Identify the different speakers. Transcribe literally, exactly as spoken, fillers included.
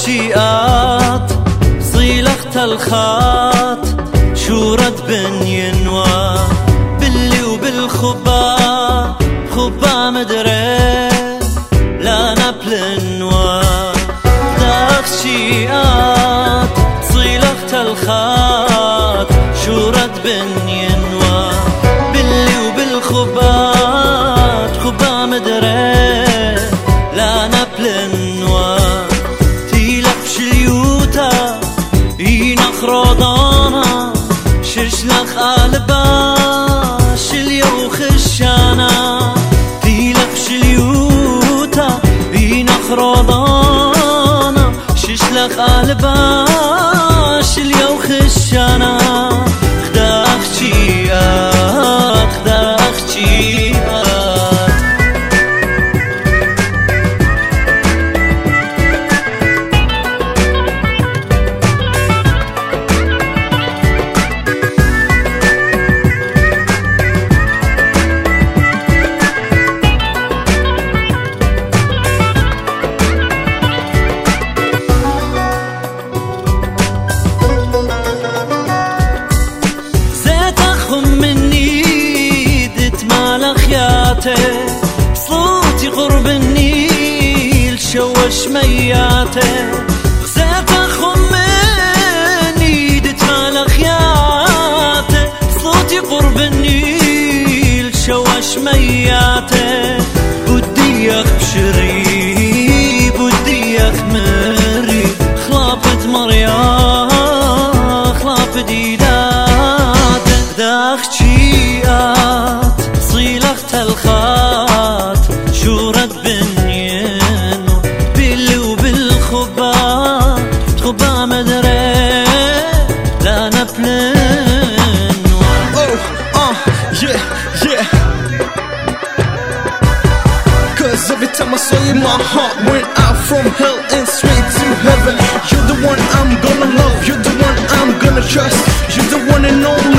Speaker 1: شيئات صيلخت الخات شورت بن ينوى باللي وبالخبا خبا مدري لا نبلنوى داخ شيئات صيلخت الخات شورت بن ينوى باللي وبالخبات خبا مدري لا نبلنوى تيلخ شليوتا ينخ رضانا ششلخ قلبا شليو خشانا تيلخ شليوتا ينخ رضانا ششلخ قلبا شليو خشانا خداخ شيئات خداخ شيئات صوتي قرب النيل شوش مياته غزيت أخم مني دتمال خياته صوتي قرب النيل شوش مياته بدي أخشري بدي أخمري خلافت مريا خلاف ديدات داخ شيئات صيلخت الخات شورت بنينو باللي وبالخبا خبا مدري لا نبلنو.
Speaker 2: Oh, uh, yeah, yeah. Cause every time I saw you my heart went out from hell and straight to heaven. You're the one I'm gonna love, you're the one I'm gonna trust, you're the one and only